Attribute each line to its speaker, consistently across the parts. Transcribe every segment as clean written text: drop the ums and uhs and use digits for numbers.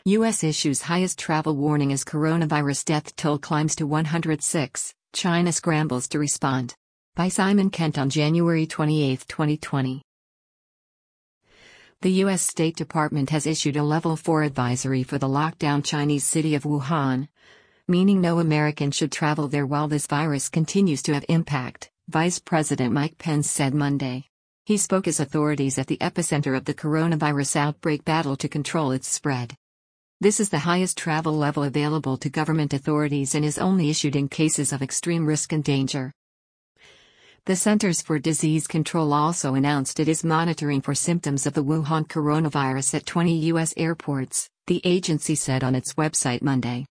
Speaker 1: U.S. issues highest travel warning as coronavirus death toll climbs to 106, China scrambles to respond. By Simon Kent on January 28, 2020. The U.S. State Department has issued a Level 4 advisory for the lockdown Chinese city of Wuhan, meaning no American should travel there while this virus continues to have impact, Vice President Mike Pence said Monday. He spoke as authorities at the epicenter of the coronavirus outbreak battle to control its spread. This is the highest travel level available to government authorities and is only issued in cases of extreme risk and danger. The Centers for Disease Control also announced it is monitoring for symptoms of the Wuhan coronavirus at 20 U.S. airports, the agency said on its website Monday.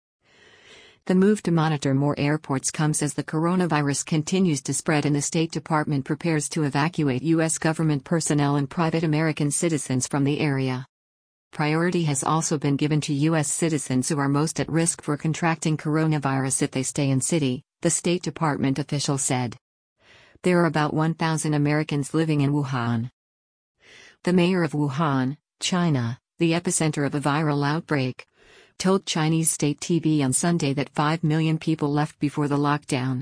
Speaker 1: The move to monitor more airports comes as the coronavirus continues to spread and the State Department prepares to evacuate U.S. government personnel and private American citizens from the area. Priority has also been given to U.S. citizens who are most at risk for contracting coronavirus if they stay in city, the State Department official said. There are about 1,000 Americans living in Wuhan. The mayor of Wuhan, China, the epicenter of a viral outbreak, told Chinese state TV on Sunday that 5 million people left before the lockdown.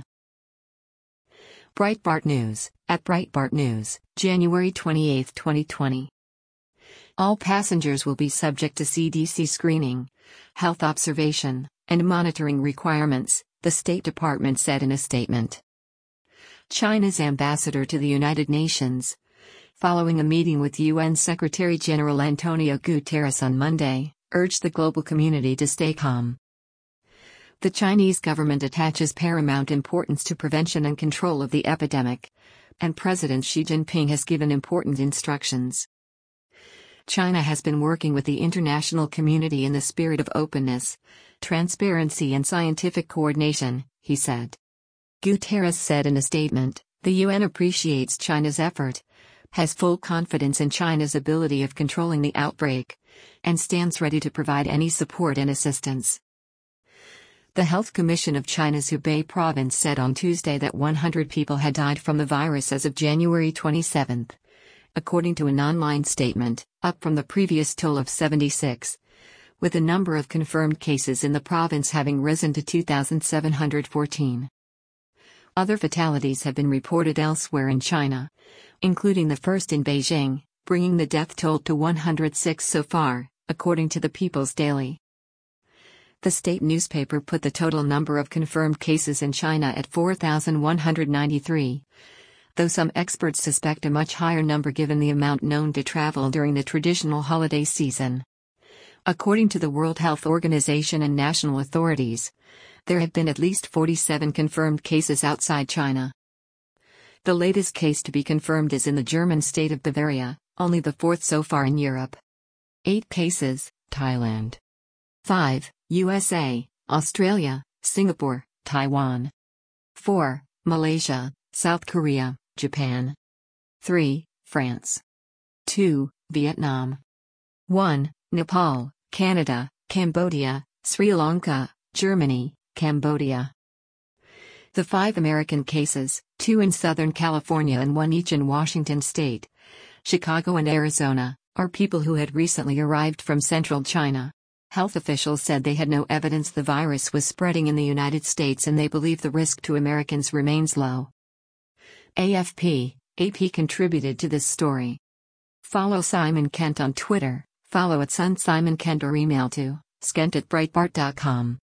Speaker 1: Breitbart News, at Breitbart News, January 28, 2020. All passengers will be subject to CDC screening, health observation, and monitoring requirements, the State Department said in a statement. China's ambassador to the United Nations, following a meeting with UN Secretary-General Antonio Guterres on Monday, urged the global community to stay calm. The Chinese government attaches paramount importance to prevention and control of the epidemic, and President Xi Jinping has given important instructions. China has been working with the international community in the spirit of openness, transparency and scientific coordination, he said. Guterres said in a statement, the UN appreciates China's effort, has full confidence in China's ability of controlling the outbreak, and stands ready to provide any support and assistance. The Health Commission of China's Hubei province said on Tuesday that 100 people had died from the virus as of January 27, according to an online statement, up from the previous toll of 76, with the number of confirmed cases in the province having risen to 2,714. Other fatalities have been reported elsewhere in China, including the first in Beijing, bringing the death toll to 106 so far, according to the People's Daily. The state newspaper put the total number of confirmed cases in China at 4,193, though some experts suspect a much higher number given the amount known to travel during the traditional holiday season. According to the World Health Organization and national authorities, there have been at least 47 confirmed cases outside China. The latest case to be confirmed is in the German state of Bavaria, only the fourth so far in Europe. 8 cases, Thailand. 5, USA, Australia, Singapore, Taiwan. 4, Malaysia, South Korea, Japan. 3, France. 2, Vietnam. 1, Nepal, Canada, Cambodia, Sri Lanka, Germany, Cambodia. The 5 American cases, 2 in Southern California and 1 each in Washington state, Chicago and Arizona, are people who had recently arrived from central China. Health officials said they had no evidence the virus was spreading in the United States and they believe the risk to Americans remains low. AP contributed to this story. Follow Simon Kent on Twitter, follow @SunSimonKent or email to skent@breitbart.com.